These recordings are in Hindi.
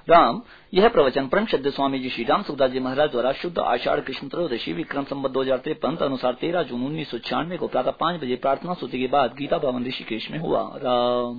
राम, यह प्रवचन परम श्रद्धेय स्वामी जी श्री राम सुखदास जी महाराज द्वारा शुद्ध आषाढ़ कृष्ण त्रयोदशी विक्रम संवत 2053 अनुसार 13 जून 1996 को प्रातः 5 बजे प्रार्थना स्तुति के बाद गीता भवन ऋषिकेश में हुआ। राम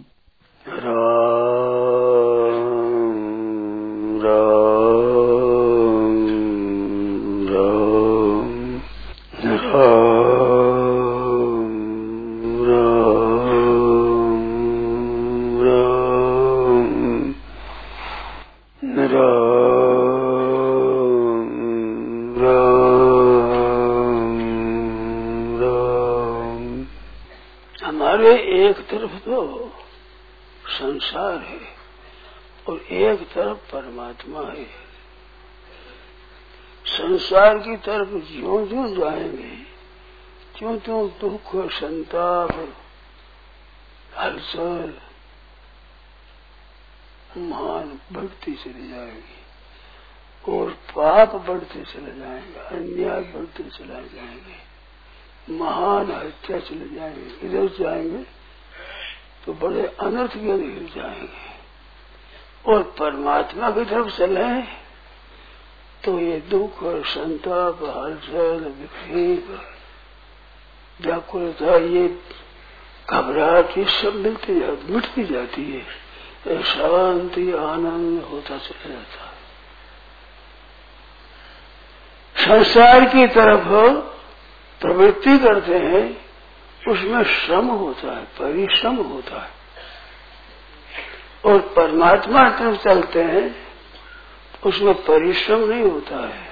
एक तरफ तो संसार है और एक तरफ परमात्मा है। संसार की तरफ ज्यों ज्यों जाएंगे त्यों त्यों दुख, संताप, हलचल महान बढ़ती चली जाएगी और पाप बढ़ते चले जाएंगे, अन्याय बढ़ते चले जाएंगे, महान हत्या चले जाएंगे। इधर जाएंगे तो बड़े अनर्थ के गिर जाएंगे और परमात्मा की तरफ चले तो ये दुख, संताप, हलचल, विक्षेप, व्याकुलता, ये घबराहट, ये सब मिटती जाती है। शांति, आनंद होता चला जाता है। संसार की तरफ प्रवृत्ति करते हैं, उसमें श्रम होता है, परिश्रम होता है। और परमात्मा की तरफ चलते हैं, उसमें परिश्रम नहीं होता है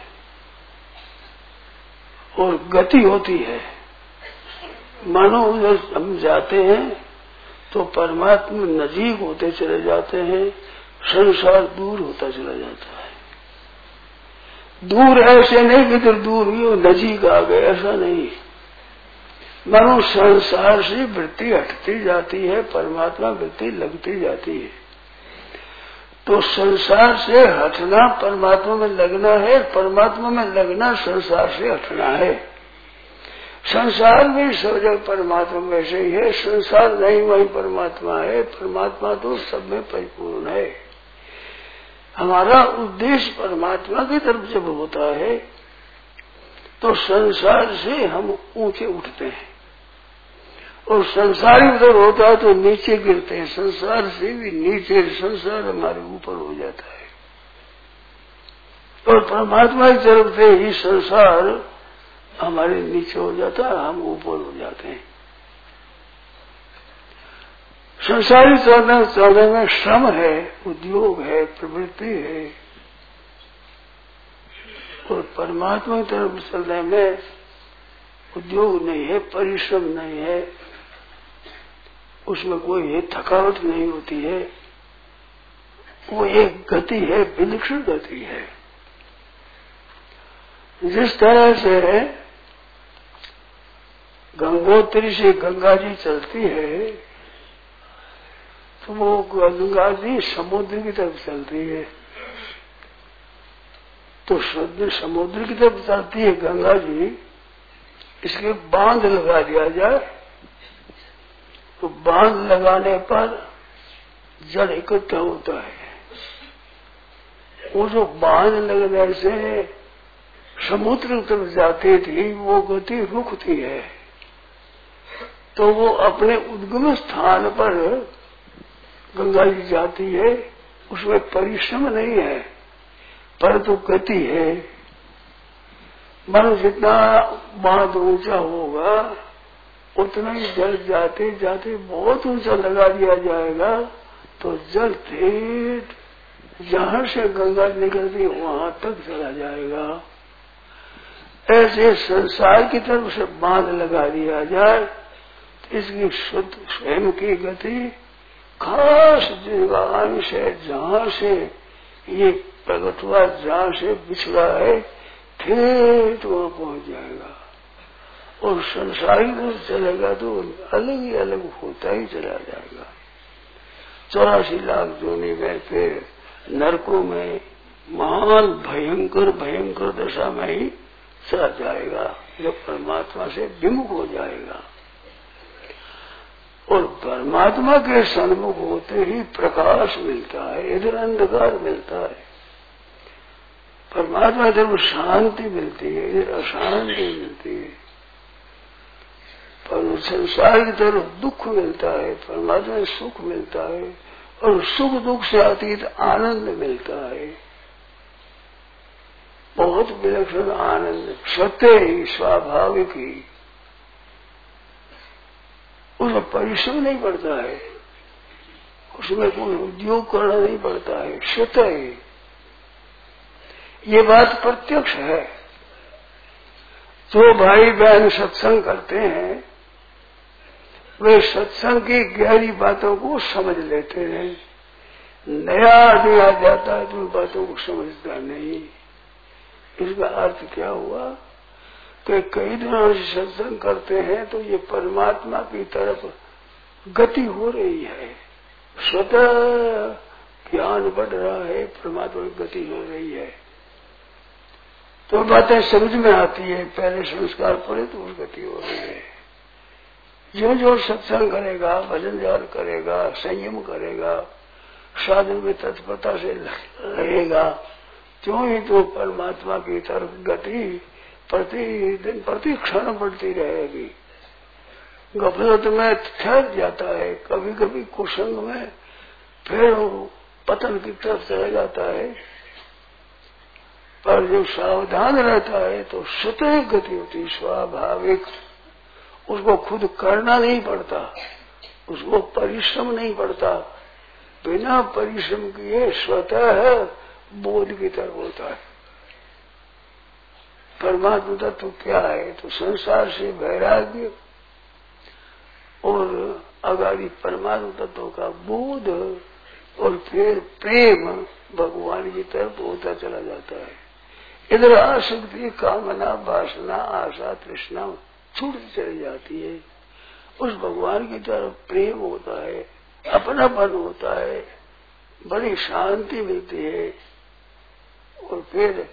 और गति होती है। मानो उधर हम जाते हैं तो परमात्मा नजीक होते चले जाते हैं, संसार दूर होता चला जाता है। दूर ऐसे नहीं कि इधर दूर हुई और नजीक आ गए, ऐसा नहीं। मानो संसार से वृत्ति हटती जाती है, परमात्मा वृत्ति लगती जाती है। तो संसार से हटना परमात्मा में लगना है, परमात्मा में लगना संसार से हटना है। संसार भी सब जगह परमात्मा में से ही है, संसार नहीं वही परमात्मा है, परमात्मा तो सब में परिपूर्ण है। हमारा उद्देश्य परमात्मा की तरफ जब होता है तो संसार से हम ऊंचे उठते हैं और संसारी उधर होता है तो नीचे गिरते हैं। संसार से भी नीचे, संसार हमारे ऊपर हो जाता है और परमात्मा की तरफ से ही संसार हमारे नीचे हो जाता है, हम ऊपर हो जाते हैं। संसारी चलने में श्रम है, उद्योग है, प्रवृत्ति है और परमात्मा की तरफ चलने में उद्योग नहीं है, परिश्रम नहीं है, उसमें कोई थकावट नहीं होती है। वो एक गति है, विलक्षण गति है। जिस तरह से गंगोत्री से गंगा जी चलती है तो वो गंगा जी समुद्र की तरफ चलती है, तो समुद्र की तरफ चलती है गंगा जी। इसके बांध लगा दिया जाए तो बांध लगाने पर जल इकट्ठा होता है। वो जो बांध लगने से समुद्र की तरफ जाती थी वो गति रुकती है, तो वो अपने उद्गम स्थान पर गंगा जी जाती है। उसमें परिश्रम नहीं है परंतु गति है। मन जितना बांध ऊंचा होगा उतना ही जल जाते जाते बहुत ऊंचा लगा दिया जाएगा तो जल ठेठ जहां से गंगा निकलती वहां तक चला जाएगा। ऐसे संसार की तरफ से बांध लगा दिया जाए तो इसकी शुद्ध स्वयं की गति खास जगह अंश है, जहां से ये प्रकट हुआ, जहां से बिछड़ा है, ठेठ वहां पहुंच जाएगा। और संसारी रूप चलेगा तो अलग ही अलग होता ही चला जाएगा। 84 लाख जोनी में फिर नरकों में महान भयंकर भयंकर दशा में ही चला जाएगा जब परमात्मा से विमुख हो जाएगा। और परमात्मा के सन्मुख होते ही प्रकाश मिलता है, इधर अंधकार मिलता है। परमात्मा इधर शांति मिलती है, इधर अशांति मिलती है। पर संसार की तरफ दुख मिलता है, परमात्मा में सुख मिलता है, और सुख दुख से अतीत आनंद मिलता है, बहुत विलक्षण आनंद, सत्य ही, स्वाभाविक ही। उसमें परिश्रम नहीं पड़ता है, उसमें कोई उद्योग करना नहीं पड़ता है, स्वतः ही। ये बात प्रत्यक्ष है। जो भाई बहन सत्संग करते हैं वे सत्संग की गहरी बातों को समझ लेते हैं। नया आदमी आ जाता है तो उन बातों को समझता नहीं। इसका अर्थ क्या हुआ कि कई दिनों से सत्संग करते हैं तो ये परमात्मा की तरफ गति हो रही है, स्वतः ज्ञान बढ़ रहा है, परमात्मा की गति हो रही है, तो बातें समझ में आती है। पहले संस्कार पड़े तो उस गति हो रही है। जो जो सत्संग करेगा, भजन ध्यान करेगा, संयम करेगा, साधन में तत्परता से रहेगा, क्यों ही तो परमात्मा की तरफ गति प्रतिदिन प्रति क्षण बढ़ती रहेगी। गफलत में ठहर जाता है, कभी कभी कुसंग में फिर पतन की तरफ चला जाता है, पर जो सावधान रहता है तो स्वतः गति होती, स्वाभाविक। उसको खुद करना नहीं पड़ता, उसको परिश्रम नहीं पड़ता, बिना परिश्रम किए स्वतः बोध की तरफ होता है। परमात्मा तत्व क्या है? तो संसार से वैराग्य और अगाड़ी परमात्मा तत्व का बोध और फिर प्रेम भगवान की तरफ होता चला जाता है। इधर आसक्ति, कामना, वासना, आशा, तृष्णा छूटती चली जाती है। उस भगवान की तरफ प्रेम होता है, अपनापन होता है, बड़ी शांति मिलती है, और फिर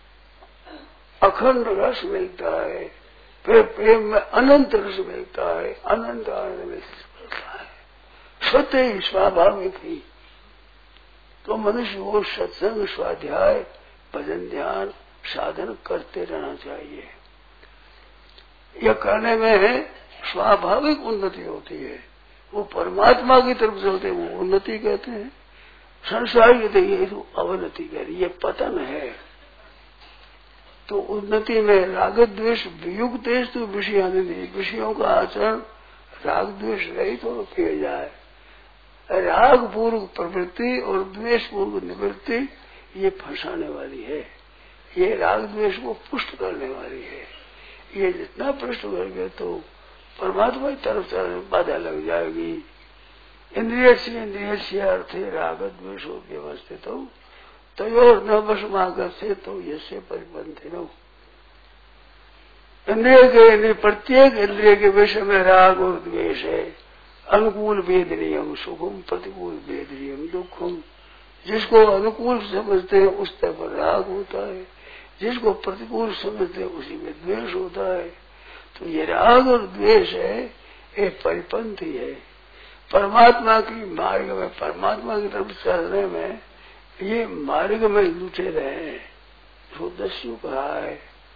अखंड रस मिलता है, फिर प्रेम में अनंत रस मिलता है, अनंत आनंद मिलता है, स्वतः ही, स्वाभाविक ही। तो मनुष्य वो सत्संग, स्वाध्याय, भजन ध्यान, साधन करते रहना चाहिए। यह करने में स्वाभाविक उन्नति होती है। वो परमात्मा की तरफ से होते हैं, वो उन्नति कहते हैं। संसार कहते हैं ये तो अवनति कह रही, ये पतन है। तो उन्नति में राग द्वेष वियुक्त देश तो विषय आनंद, विषयों का आचरण राग द्वेष रहित तो किया जाए। राग पूर्व प्रवृत्ति और द्वेष पूर्व निवृत्ति ये फंसाने वाली है, ये राग द्वेष को पुष्ट करने वाली है। ये जितना पुष्ट करेंगे तो परमात्मा की तरफ से बाधा लग जाएगी। इंद्रिय से अर्थे राग द्वेष हो व्यवस्थित हो तयोर न वशमागस्य तो यसे परिबंधिनो। इंद्रिय के प्रत्येक इंद्रिय के विषय में राग और द्वेष है। अनुकूल वेदनीयम सुखम, प्रतिकूल वेदनीयम दुखम। जिसको अनुकूल समझते हैं उस पर राग होता है, जिसको प्रतिकूल समझते हैं उसी में द्वेष होता है। तो ये राग और द्वेष है, ये परिपंथी है। परमात्मा की मार्ग में, परमात्मा की तरफ चलने में ये मार्ग में लूटे रहे। जो दस्यु कहा है,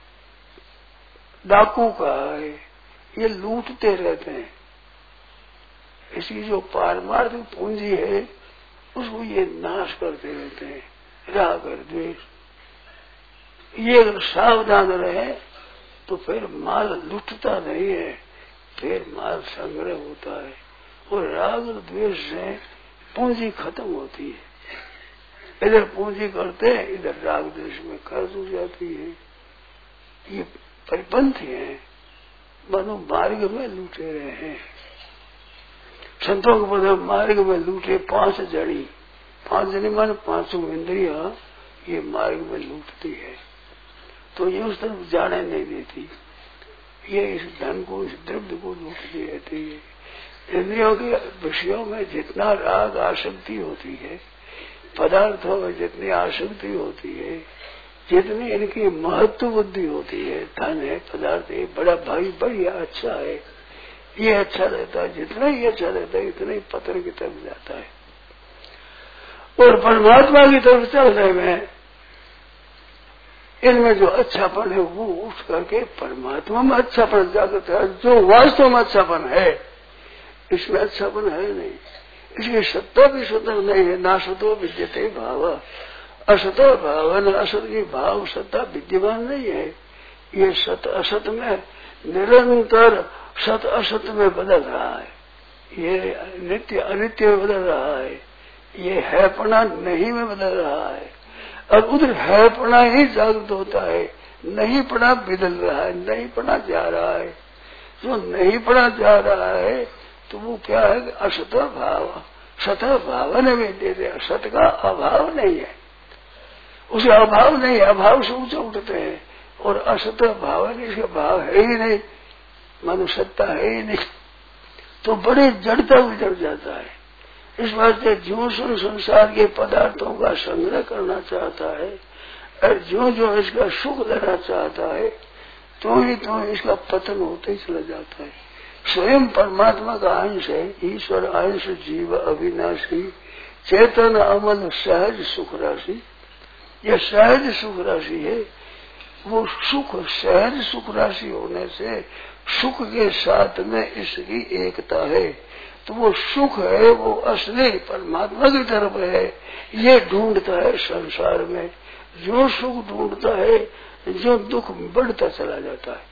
डाकू कहा है, ये लूटते रहते हैं। इसकी जो पारमार्थिक पूंजी है उसको ये नाश करते रहते हैं, राग और द्वेष। ये अगर सावधान रहे तो फिर माल लुटता नहीं है, फिर माल संग्रह होता है। और राग और द्वेष से पूंजी खत्म होती है। इधर पूंजी करते हैं, इधर राग द्वेष में खर्च हो जाती है। ये परिपंथी है, मानो मार्ग में लूटे रहे हैं। संतों के पद मार्ग में लूटे 5 जड़ी, 5 जड़ी माने 5 इंद्रिया ये मार्ग में लूटती है। तो ये उस तरफ जाने नहीं देती, ये इस धन को, इस द्रव्य को लूटती रहती है। इंद्रियों के विषयों में जितना राग आसक्ति होती है, पदार्थों में जितनी आसक्ति होती है, जितनी इनकी महत्व बुद्धि होती है, धन है, पदार्थ है, बड़ा भाई, बढ़िया, अच्छा है, ये अच्छा रहता है, जितना ही अच्छा रहता है इतना ही पतन की तरफ जाता है। और परमात्मा की तरफ चलने में इनमें जो अच्छापन है वो उठ करके परमात्मा में अच्छापन जागृत है। जो वास्तव में अच्छापन है इसमें अच्छापन है नहीं, इसकी सत्ता भी स्वतंत्र नहीं है। ना सतो विद्यते भाव, असत भाव न असत की भाव सत्ता विद्यमान नहीं है। ये सत असत में निरंतर सत असत में बदल रहा है, ये नित्य अनित्य में बदल रहा है, ये हैपना नहीं में बदल रहा है। और उधर हैपना ही जागृत होता है, नहीं पड़ा बदल रहा है, नहीं पड़ा जा रहा है। जो नहीं पड़ा जा रहा है तो वो क्या है, असत भाव, सत भाव ने भी दे दे, असत का अभाव नहीं है, उसे अभाव नहीं है, अभाव से ऊंचे उठते हैं। और असत भाव है, इसका भाव है ही नहीं, मानो सत्ता है ही नहीं, तो बड़े जड़ता में जड़ जाता है। इस वास्ते जो संसार के पदार्थों का संग्रह करना चाहता है और जो इसका सुख लेना चाहता है तो ही इसका पतन होते ही चला जाता है। स्वयं परमात्मा का अंश है, ईश्वर अंश जीव अविनाशी चेतन अमल सहज सुख राशि। यह सहज सुख राशि है, वो सुख सहज सुख राशि होने से सुख के साथ में इसकी एकता है। तो वो सुख है, वो असली परमात्मा की तरफ है, ये ढूंढता है संसार में। जो सुख ढूंढता है, जो दुख बढ़ता चला जाता है।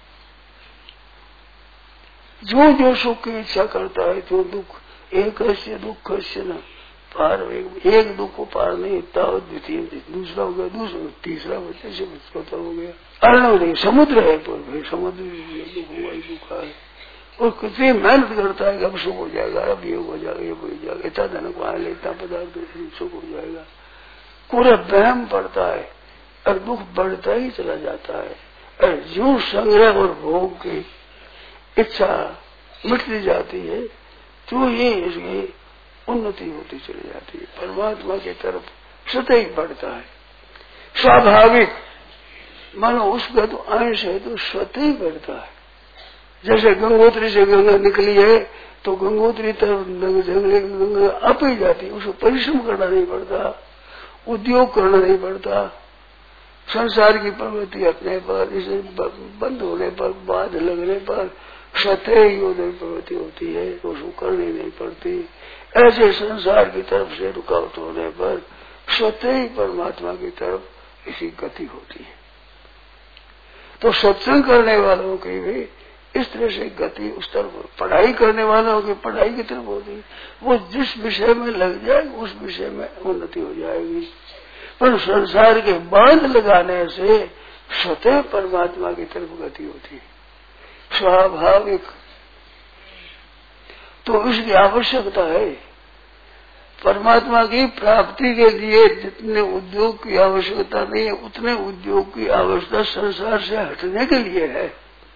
जो सुख की इच्छा करता है, जो दुख एक दुख न पार, एक दुख को पार नहीं होता, द्वितीय दूसरा हो गया, दूसरा तीसरा बच्चे से चौथा हो गया। अर्णव नहीं, समुद्र है पर भाई समुद्र दुख है। और कितनी मेहनत करता है कि अब सुख हो जाएगा, अब ये हो जाएगा, ये हो जाएगा, इतना धन को आए इतना पदार्थ सुख हो जाएगा। पूरा वहम पड़ता है और दुख बढ़ता ही चला जाता है। और जो संग्रह और भोग की इच्छा मिटती जाती है तो ही इसकी उन्नति होती चली जाती है, परमात्मा की तरफ स्वतः ही बढ़ता है। स्वाभाविक मानो उसका तो अंश है तो स्वतः ही बढ़ता है। जैसे गंगोत्री से गंगा निकली है तो गंगोत्री तरफ जंगले गंगा आप ही जाती है, उसको परिश्रम करना नहीं पड़ता, उद्योग करना नहीं पड़ता। संसार की प्रवृत्ति अपने पर, इसे बंद होने पर, बाध लगने पर स्वतः ही उधर प्रवृत्ति होती है, उसको करनी नहीं पड़ती। ऐसे संसार की तरफ से रुकावट होने पर स्वतः ही परमात्मा की तरफ इसी गति होती है। तो सत्संग करने वालों की भी इस तरह से गति उस तरफ, पढ़ाई करने वालों की पढ़ाई की तरफ होती है। वो जिस विषय में लग जाए उस विषय में उन्नति हो जाएगी। पर संसार के बांध लगाने से स्वतः परमात्मा की तरफ गति होती है, स्वाभाविक। तो इसकी आवश्यकता है। परमात्मा की प्राप्ति के लिए जितने उद्योग की आवश्यकता नहीं है उतने उद्योग की आवश्यकता संसार से हटने के लिए है।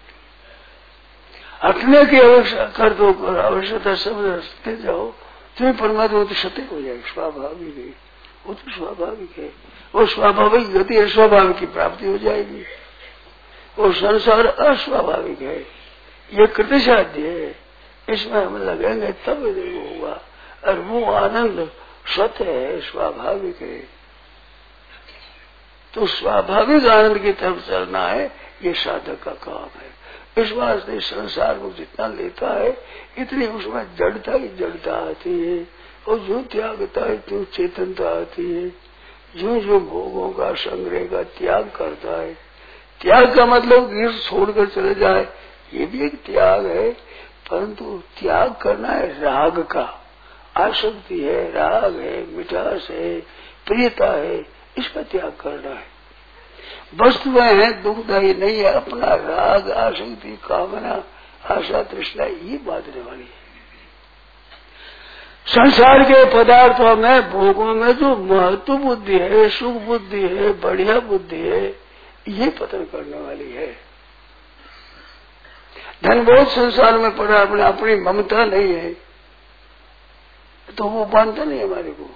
हटने की आवश्यकता कर दो, आवश्यकता सब रखते जाओ तो परमात्मा तो सत्य हो जाएगा। स्वाभाविक है, वो तो स्वाभाविक है, वो स्वाभाविक गति है, स्वाभाविक की प्राप्ति हो जाएगी। वो संसार अस्वाभाविक है, ये कृतिसाध्य है, इसमें हम लगेंगे तब वो होगा। और वो आनंद स्वतः है, स्वाभाविक है। तो स्वाभाविक आनंद की तरफ चलना है, ये साधक का काम है। इस वास्ते संसार को जितना लेता है इतनी उसमें जड़ता ही जड़ता आती है, और जो त्यागता है तो चेतनता आती है। जो भोगों का संग्रह का त्याग करता है, त्याग का मतलब गिर छोड़कर चले जाए, ये भी एक त्याग है। परंतु त्याग करना है राग का, आसक्ति है, राग है, मिठास है, प्रियता है, इसका त्याग करना है। वस्तुएं हैं दुखदायी नहीं है, अपना राग, आसक्ति, कामना, आशा, तृष्णा ये बांधने वाली है। संसार के पदार्थों में, भोगों में जो महत्व बुद्धि है, सुख बुद्धि है, बढ़िया बुद्धि है, ये पतन करने वाली है। धन बहुत संसार में पड़ा, अपनी ममता नहीं है तो वो बांधता नहीं हमारे को।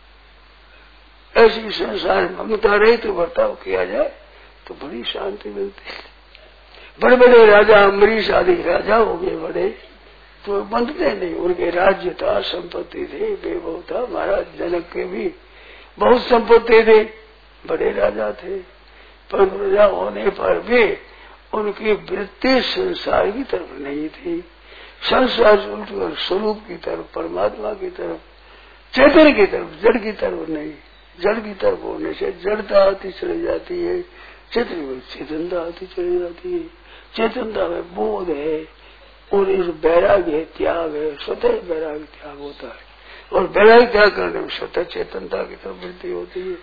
ऐसी संसार ममता रही तो बर्ताव किया जाए तो बड़ी शांति मिलती है। बड़े बड़े राजा, अम्बरीश आदि राजा हो गए बड़े, तो बनते नहीं। उनके राज्य था, संपत्ति थी, वैभव था। महाराज जनक के भी बहुत संपत्ति थे, बड़े राजा थे, पर राजा होने पर भी उनकी वृत्ति संसार की तरफ नहीं थी। संसार से उठकर स्वरूप की तरफ, परमात्मा की तरफ, चेतन की तरफ, जड़ की तरफ नहीं। जड़ की तरफ होने से जड़ता आती चली जाती है, चेतन में चेतनता आती चली जाती है। चेतनता में बोध है और इस वैराग्य है, त्याग है, स्वतः वैराग्य त्याग होता है। और वैराग्य त्याग करने में स्वतः चेतनता की तरफ वृद्धि होती है।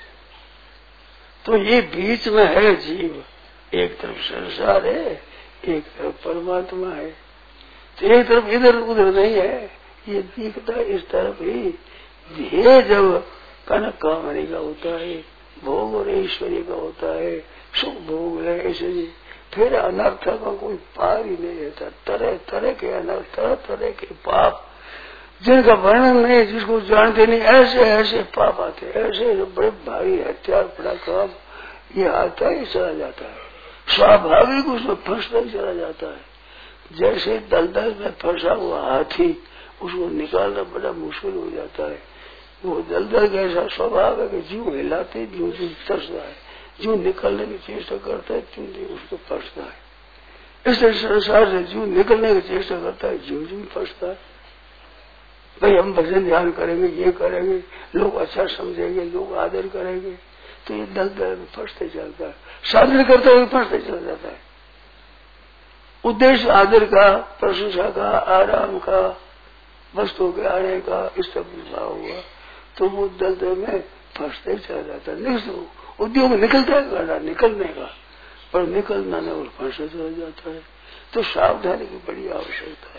तो ये बीच में है जीव, एक तरफ संसार है, एक तरफ परमात्मा है। तो एक तरफ इधर उधर नहीं है, ये दिखता इस तरफ ही। ध्येय जब कनक कामनी का होता है, भोग और ऐश्वर्य का होता है, सुख भोग है, ऐसे ही फिर अनर्थ का कोई पार ही नहीं रहता। तरह तरह के अनर्थ, तरह तरह के पाप जिनका वर्णन नहीं, जिसको जानते नहीं, ऐसे ऐसे पाप आते, ऐसे बड़े भारी हथियार बड़ा काम ये आता ही चला जाता है। स्वाभाविक उसमें फंसता ही चला जाता है। जैसे दलदल में फंसा हुआ हाथी, उसको निकालना बड़ा मुश्किल हो जाता है। वो दलदल का ऐसा स्वभाव है कि जीव हिलाते जीव जीव फंसता है, जीव निकलने की चेष्टा करता है, जीव उसको फंसता है। इसलिए संसार से जीव निकलने की चेष्टा करता है, जीव जीव फंसता है। भाई हम भजन ध्यान करेंगे, ये करेंगे, लोग अच्छा समझेंगे, लोग आदर करेंगे, तो ये दलदल में फंसते चलता है। साधन करते हुए फंसते चला जाता है। उद्देश्य आदर का, प्रशंसा का, आराम का, वस्तु के आने का, इस सब भाव हुआ तो वो दलदल में फंसते चला जाता है। उद्योग निकलता है करना निकलने का, पर निकलना न और फंसते चला जाता है। तो सावधानी की बड़ी आवश्यकता है।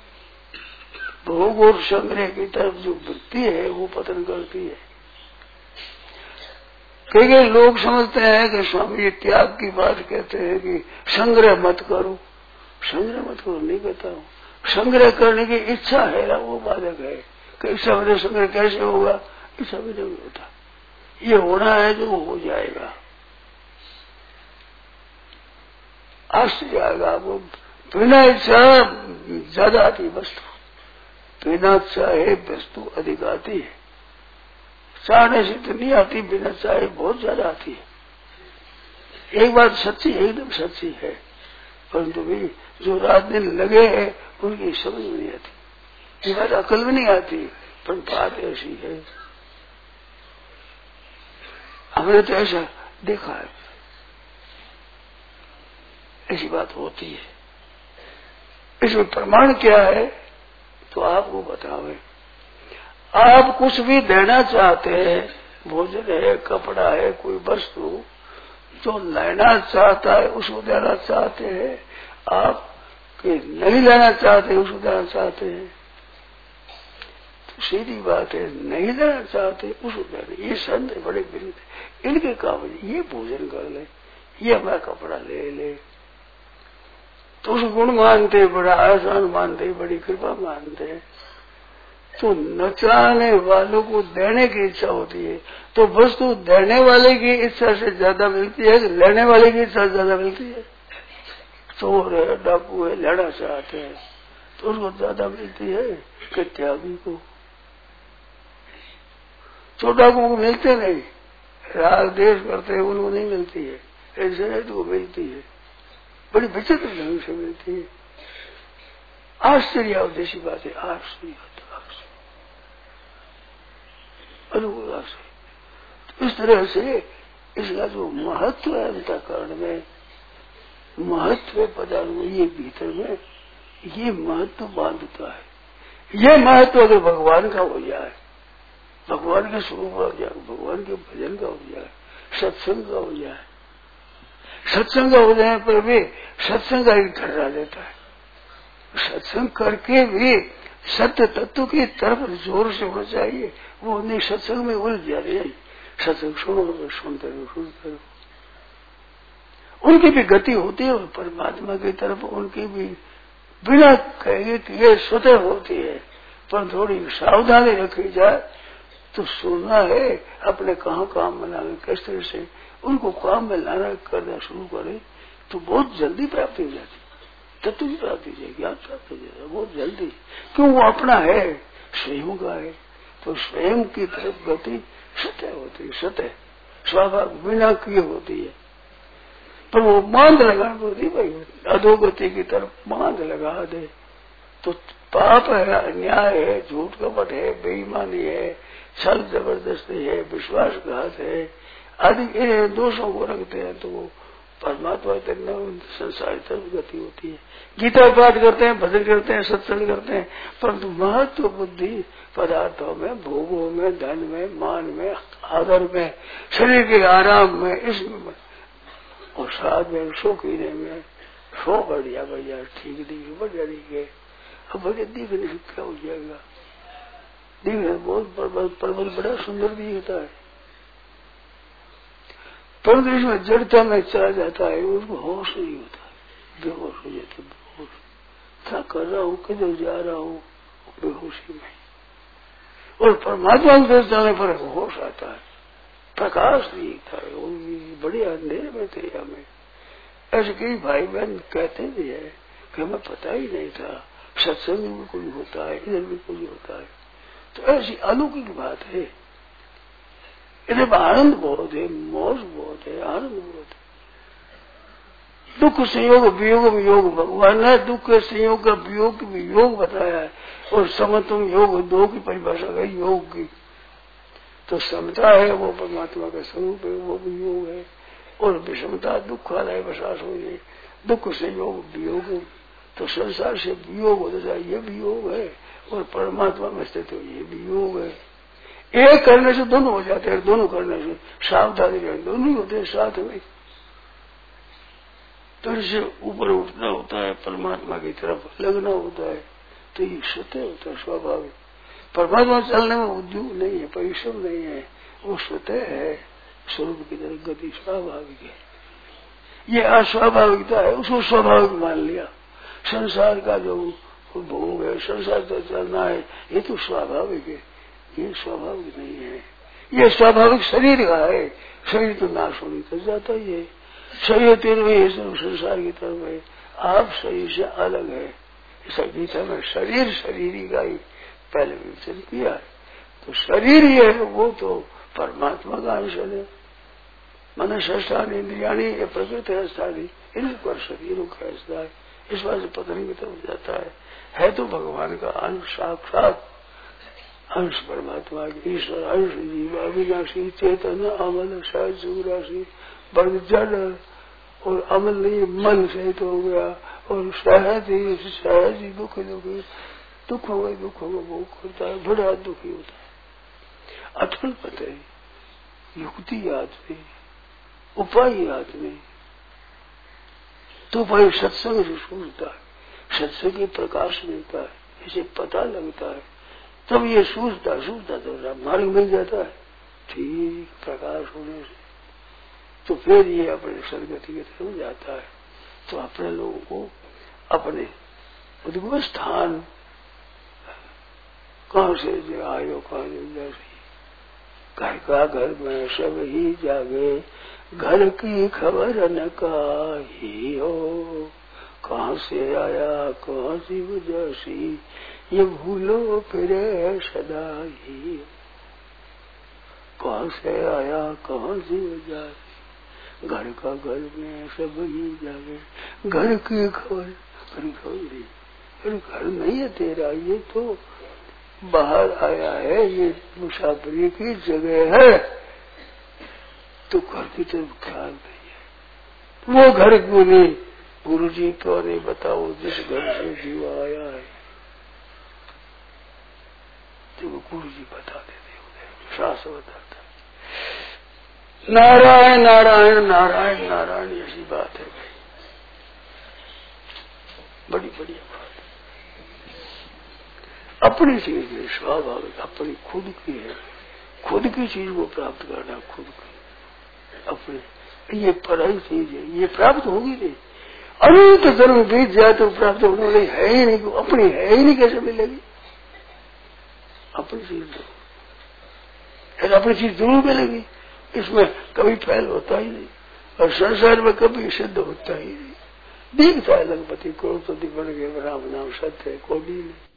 भोग और संग्रह की तरफ जो वृत्ति है वो पतन करती है। कई लोग समझते हैं कि स्वामी ये त्याग की बात कहते हैं कि संग्रह मत करो। संग्रह मत करो नहीं कहता हूँ, संग्रह करने की इच्छा है ना, वो बाधक है कि इच्छा मेरे संग्रह कैसे होगा, इच्छा भी नहीं होता। ये होना है जो हो जाएगा, आश्चर्य आएगा आपको। बिना इच्छा ज्यादा आती वस्तु, बिना चाहे वस्तु अधिक आती है। चाहने से तो नहीं आती, बिना चाहे बहुत ज्यादा आती है। एक बात सच्ची, एकदम सच्ची है, परंतु भी जो रात दिन लगे हैं उनकी समझ में नहीं आती, ये बात अकल में नहीं आती, पर बात ऐसी है। हमने तो ऐसा देखा है, ऐसी बात होती है। इसमें प्रमाण क्या है तो आपको बतावे। आप कुछ भी देना चाहते हैं, भोजन है, कपड़ा है, कोई वस्तु जो लेना चाहता है उसको देना चाहते हैं, आप कि नहीं लेना चाहते उसको देना चाहते हैं, तो सीधी बात है नहीं लेना चाहते उसको देना। ये संत बड़े विरुद्ध, इनके काम ये भोजन कर ले, ये हमारा कपड़ा ले ले, तो उस गुण मानते, बड़ा आसान मानते, बड़ी कृपा मानते। तो न चाहने वालों को देने की इच्छा होती है, तो वस्तु देने वाले की इच्छा से ज्यादा मिलती है कि लेने वाले की इच्छा ज्यादा मिलती है। चोर है, डाकू है, लेना चाहते हैं तो उसको ज्यादा मिलती है कि त्यागी को। चोर डाकू को मिलते नहीं, राग देश करते हैं उनको नहीं मिलती है, ऐसे को मिलती है, बड़ी विचित्र ढंग से मिलती है। आश्चर्य उद्देश्य बात है, आश्चर्य अनुकूल से। तो इस तरह से इसका जो महत्व है अंतःकरण में, महत्व पदार्थ ये भीतर में ये महत्व बांधता है। ये महत्व अगर भगवान का हो जाए, भगवान के स्वरूप का हो जाए, भगवान के भजन का हो जाए, सत्संग का हो जाए, सत्संग का हो जाने पर भी सत्संग का एक ठहरा देता है। सत्संग करके भी सत्य तत्व की तरफ जोर से होना चाहिए, वो नहीं सत्संग में उलझ जा रही है। सत्संग सुनो, सुनते रहो। उनकी भी गति होती है परमात्मा की तरफ, उनकी भी बिना कहे कि ये स्वतः होती है, पर थोड़ी सावधानी रखी जाए तो सुनना है अपने कहाँ काम बनावे, किस तरह से उनको काम में लाना करना शुरू करे तो बहुत जल्दी प्राप्ति हो जाती। तत्व की प्राप्ति चाहिए, ज्ञान प्राप्त हो जाएगा बहुत जल्दी। क्यों? वो अपना है, स्वयं का है, तो स्वयं की तरफ गति सतह होती है, सतह स्वाभाविक बिना किए होती है। पर वो बांध लगाना पड़ती भाई, अधोगति की तरफ बांध लगा दे तो पाप है, अन्याय है, झूठ कपट है, बेईमानी है, छल जबरदस्ती है, विश्वासघात है आदि इन दोषों को रखते हैं तो वो परमात्मा संसार तरफ गति होती है। गीता पाठ करते हैं, भजन करते हैं, सत्संग करते हैं, परंतु महत्व बुद्धि पदार्थों में, भोगों में, धन में, मान में, आदर में, शरीर के आराम में, इसमें और साथ में सुख लेने में, सो बढ़िया बढ़िया ठीक दिखे, बढ़िया दिखे। अब बढ़िया दिखने से क्या हो जाएगा? दिखने बहुत पर्वत बड़ा सुंदर दिखता है, परंतु इसमें जड़ता में चला जाता है, उसको होश नहीं होता, बेहोश हो जाता, बेहोश क्या कर रहा हूँ, किधर जा रहा हूँ, बेहोशी में। और परमात्मा के जाने पर होश आता है, प्रकाश दिखता है, वो बड़े अंधेरे में थे हमें। ऐसे कई भाई बहन कहते भी है कि हमें पता ही नहीं था, सत्संग में कोई होता है, इधर भी कोई होता है। तो ऐसी अलौकिक बात है, इधर आनंद बहुत है, मौज बहुत है, आनंद बहुत है। दुख संयोग वियोग में योग भगवान ने दुख के संयोग का वियोग भी योग बताया है, और समत्व योग दो की परिभाषा है योग की। तो समता है वो परमात्मा का स्वरूप है, वो भी योग है, और विषमता दुख वाला है, बसास हो जाए, दुख से योग वियोग, तो संसार से वियोग होता जाए ये भी योग है, और परमात्मा में स्थित हो ये भी योग है। एक करने से दोनों हो जाते हैं, दोनों करने से सावधानी रहने दोनों ही होते हैं साथ में। तो इससे ऊपर उठना होता है, परमात्मा की तरफ लगना होता है, तो ये सत्य होता है स्वाभाविक। परमात्मा चलने में उद्योग नहीं है, परिश्रम नहीं है, वो स्वतः है, स्वरूप की तरफ गति स्वाभाविक है। ये अस्वाभाविकता है, उसको स्वाभाविक मान लिया। संसार का जो भोग है, संसार तो चलना है, ये तो स्वाभाविक है, ये स्वाभाविक नहीं है। ये स्वाभाविक शरीर का है, शरीर तो नाश होने तक जाता ही है, शरीर तेरे में संसार की तरफ है, आप शरीर से अलग है। ऐसा गीता में शरीर शरीरी का ही पहले विवेचन किया है। तो शरीर ये है, वो तो परमात्मा का अंश है। मन षष्ठान इंद्रियाणी ये प्रकृति है स्थानी, इन पर शरीरों का हिस्सा है, इस बात से पतन की तरफ जाता है तो भगवान का अंश, साक्षात अंश परमात्मा की, ईश्वर अंश जीव अविनाशी चेतन अमल सहज राशि बड़ जड़ और अमल नहीं मन सहित हो गया, और सहज ही दुख दुख हो गए, दुख होगा भोग होता है, बड़ा दुखी होता है। अटल पते युक्ति याद में, उपाय याद में, तो भाई सत्संग से सूझता है, सत्संग के प्रकाश मिलता है, इसे पता लगता है, तब ये सूझता तो मार्ग मिल जाता है ठीक प्रकाश होने से। तो फिर ये अपने सदगति की तरफ जाता है। तो अपने लोगों को अपने उद्गम स्थान कहाँ से आयो, कहाँ जैसे घर का घर में सब ही जागे, घर की खबर न काही हो, कहाँ से आया कहाँ जीव जैसी, ये भूलो फिरे सदा ही। कहाँ से आया कहाँ जीव जैसी, घर का घर में सब ही जागे, घर की खबर नहीं, घर नहीं है तेरा, ये तो बाहर आया है, ये मुसाफरी की जगह है, तो घर की तरफ ख्याल नहीं है। वो घर क्यों नहीं, गुरु जी क्यों नहीं बताओ जिस घर से जीव आया है, तो वो गुरु जी बता देते होंगे, शास्त्र बताता है। नारायण नारायण नारायण नारायण ऐसी बात है भाई, बड़ी बढ़िया बात है। अपनी चीज है स्वाभाविक, अपनी खुद की है, खुद की चीज को प्राप्त करना, खुद की अपने, ये पराई चीज है, ये प्राप्त होगी नहीं। अनंत जन्म बीत जाए तो प्राप्त होने वाली है ही नहीं, अपनी है ही नहीं, कैसे मिलेगी? अपनी चीज है, अपनी चीज जरूर मिलेगी, इसमें कभी फैल होता ही नहीं, और संसार में कभी सिद्ध होता ही नहीं। दिखता है लखपति करोड़पति बन गए, राम नाम सत्य है, कोई भी नहीं।